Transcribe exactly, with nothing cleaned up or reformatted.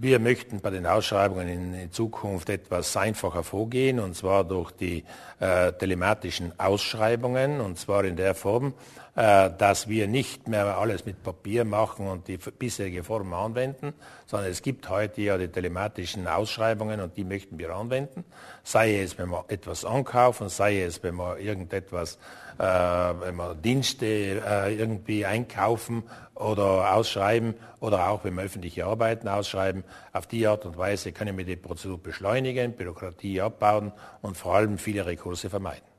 Wir möchten bei den Ausschreibungen in, in Zukunft etwas einfacher vorgehen, und zwar durch die äh, telematischen Ausschreibungen, und zwar in der Form, äh, dass wir nicht mehr alles mit Papier machen und die bisherige Form anwenden, sondern es gibt heute ja die telematischen Ausschreibungen und die möchten wir anwenden, sei es, wenn wir etwas ankaufen, sei es, wenn wir irgendetwas, äh, wenn wir Dienste äh, irgendwie einkaufen oder ausschreiben oder auch wenn wir öffentliche Arbeiten ausschreiben. Auf die Art und Weise können wir die Prozedur beschleunigen, Bürokratie abbauen und vor allem viele Rekurse vermeiden.